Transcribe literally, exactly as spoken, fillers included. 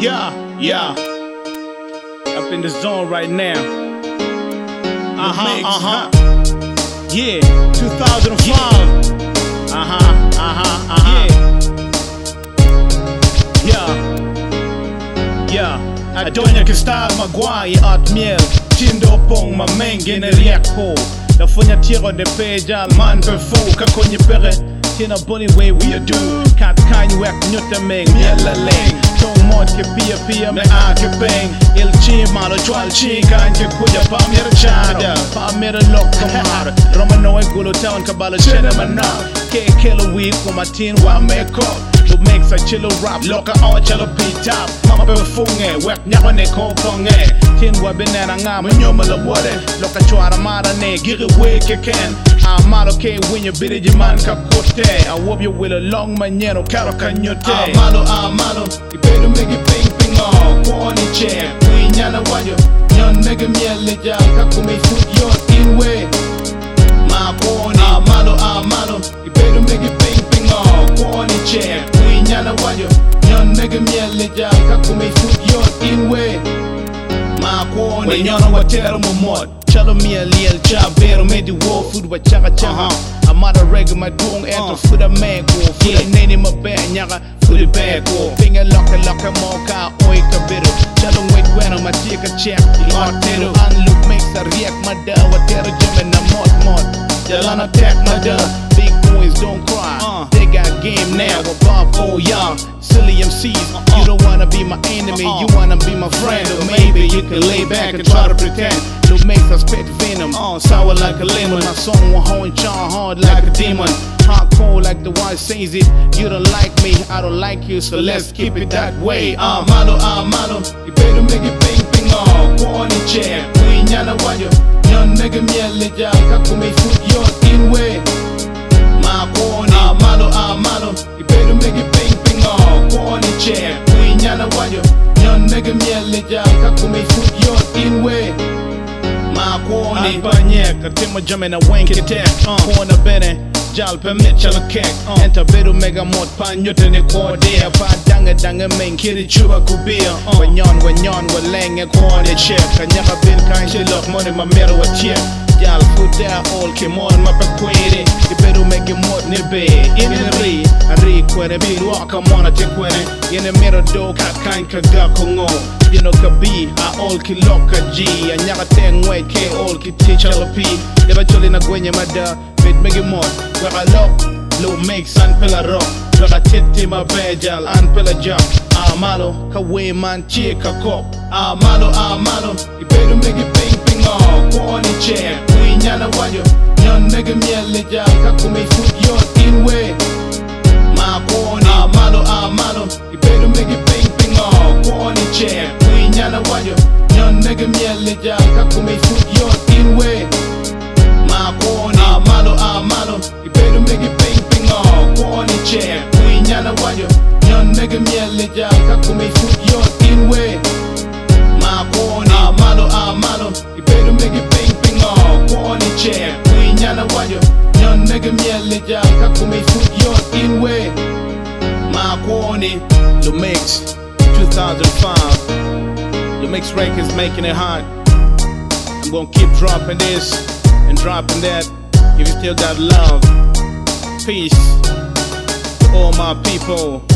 Yeah, yeah. Up in the zone right now. Uh huh, uh huh. Yeah, two thousand five. Uh huh, uh huh, uh huh. Yeah, yeah. Adonya Cristal Maguire at miel. Chindo pong mamenge ne riako. La fonya tiro de pejal man perfo kakonye pere. Tina bully way we do. Kat kan wek nyuta meng miela leng. Tong mod ke pia pia me a ke bang. Il chi malo chwal chi kan ke kuja pa mir chada. Pa mir lok kamar. Romano en gulo town kabala chena mana. Ke killer weed for my tin wa make up. Lu makes a chillo rap loka on chillo beat top. Mama be funge wek nyako ne ko konge. Tin wa benena ngam nyoma la wore. Loka chwara mara ne giri we ke ken. Amalo ke when you bid it man ka kote. I hope you will a long manero karo kanyote. Amalo amalo you better make it ping ping oh kwani che we nyana wajo nyon mega miele ja kakumi foot your in way. Ma kwani amalo amalo you better make it ping ping oh kwani che we nyana wajo nyon mega miele ja kakumi foot your in way. Ma kwani nyona watero mo mod. Chalo mi a liel cha vero me di wo food wa chaka chaka. Amada rega my doong eto fuda mego. Fuda nene ma be nyaka fuda bego. Finger locka locka moka oi kabiro. Chalo wait when ma tika check di artero. Unlook makes a react ma da watero jeme na mod mod. Jalana tech ma da. Big boys don't cry. They got game now above all young. Silly M Cs. You don't wanna be my enemy. You wanna be my friend. Or maybe you can lay back and try to pretend. Look makes us spit venom, uh, sour like a lemon. My song will hold charm hard like a demon. Hardcore like the one says it. You don't like me, I don't like you, so let's keep it that way. Ah, uh, malo, ah, malo. You better make it ping ping oh. Kwani che, we nyana wajo. Nyon mega miele ja, kakumi foot your in way. Ma kwani, ah, malo, ah, malo. You better make it ping ping oh. Kwani che, we nyana wajo. Nyon mega miele ja, kakumi foot your in way. Makwoni Albanye Katimo jame na wenke tek Kona bene Jal permit chalo kek Enta bedu mega mod Panyote ni kodea Pa dange dange men Kiri chuba kubia Wanyon wanyon walenge Kwani chek Kanyaka bin kain Shilok money mamero wa chek Jal fuda all kimon mapakwere Ibedu mege mod nibe Iniri Ari kwene bilu waka mona te kwene Yene mero do kat kain kaga kongo You know kabi a all ki loka G a nyaka ten way ke all ki teach all pi Deba chole na gwenye mada Bit mege mod Waka lock Low makes an pela rock Waka titi ma bejal an pela jump Amalo kawe man chika kop Amalo amalo Ibedu mege ping ping oh Kwani che we nyana wajo Nyon mege miele ja kakumi foot your in way. Ma kwani amalo amalo Ibedu mege ping ping oh Kwani che we nyana wajo Nyon mege miele ja kakumi foot your in way. Ma kwani amalo amalo Ibedu mege ping ping oh Kwani che we nyana wajo Nyon mege miele ja kakumi foot your in way. Ma kwani amalo amalo Ibedu mege ping ping oh Kwani che we nyana wajo Nyon mege miele ja kakumi foot your in way. Ma kwani The Mix two thousand five. The Mix Records making it hot. I'm gonna keep dropping this and dropping that. If you still got love, peace to all my people.